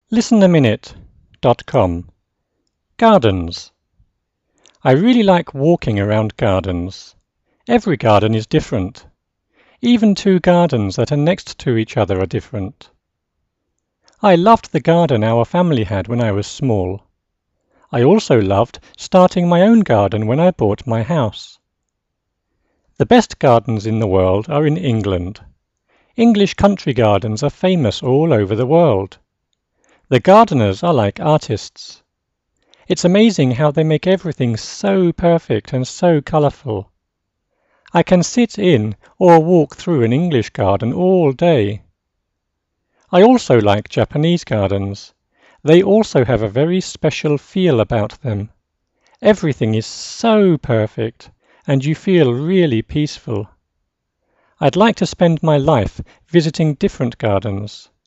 listenaminute.com. Gardens. I really like walking around gardens. Every garden is different. Even two gardens that are next to each other are different. I loved the garden our family had when I was small. I also loved starting my own garden when I bought my house. The best gardens in the world are in England. English country gardens are famous all over the world. The gardeners are like artists. It's amazing how they make everything so perfect and so colourful. I can sit in or walk through an English garden all day. I also like Japanese gardens. They also have a very special feel about them. Everything is so perfect, and you feel really peaceful. I'd like to spend my life visiting different gardens.